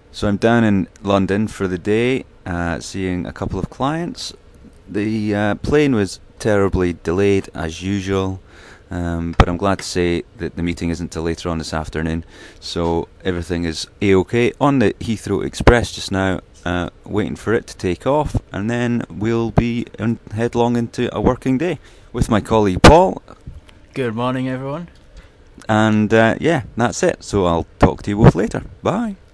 So I'm down in London for the day, seeing a couple of clients. The plane was terribly delayed as usual, but I'm glad to say that the meeting isn't till later on this afternoon, so everything is a-okay. On the Heathrow Express just now, waiting for it to take off, and then we'll be headlong into a working day with my colleague Paul. Good morning, everyone. And yeah, that's it. So I'll talk to you both later. Bye.